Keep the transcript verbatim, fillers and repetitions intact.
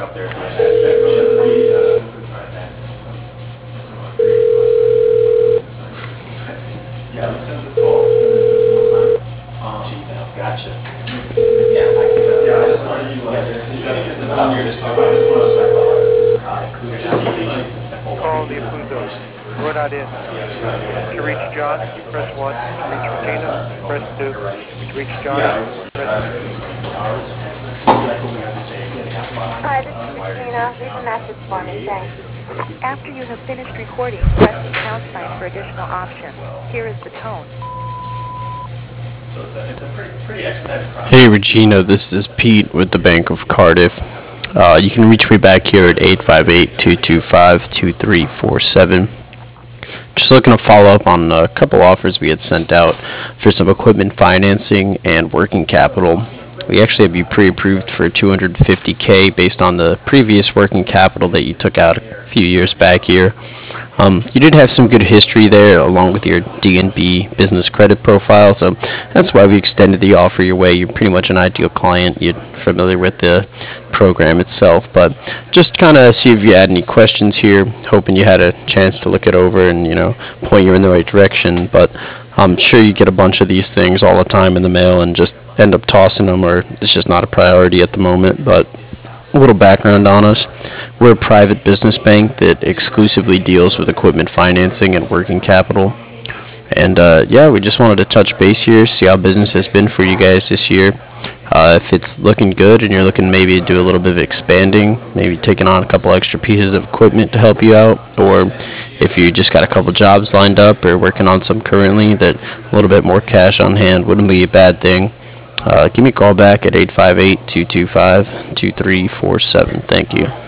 out there doing that. Yeah, let's send the call. Um, Gmail, gotcha. Yeah, I could, uh, yeah, I just want to utilize it. You gotta get the number, just, I just want to say, Call the approved bill. We're not in. To reach John, press one. To reach Regina, press two. To reach John, press Hi, this is Regina. Leave a message for me. Thanks. After you have finished recording, press the pound sign for additional options. Here is the tone. So it's a, it's a pretty, pretty expedited process. Hey Regina, this is Pete with the Bank of Cardiff. Uh, you can reach me back here at eight five eight, two two five, two three four seven. Just looking to follow up on a couple offers we had sent out for some equipment financing and working capital. We actually have you pre-approved for two hundred fifty K based on the previous working capital that you took out a few years back here. Um, you did have some good history there along with your D N B business credit profile, so that's why we extended the offer your way. You're pretty much an ideal client. You're familiar with the program itself, but just kind of see if you had any questions here, hoping you had a chance to look it over and, you know, point you in the right direction. But I'm sure you get a bunch of these things all the time in the mail and just end up tossing them, or it's just not a priority at the moment. But a little background on us. We're a private business bank that exclusively deals with equipment financing and working capital. And uh, yeah, we just wanted to touch base here, see how business has been for you guys this year. Uh, if it's looking good and you're looking maybe to do a little bit of expanding, maybe taking on a couple extra pieces of equipment to help you out, or if you just got a couple jobs lined up or working on some currently that a little bit more cash on hand wouldn't be a bad thing. Uh, give me a call back at eight five eight, two two five, two three four seven. Thank you.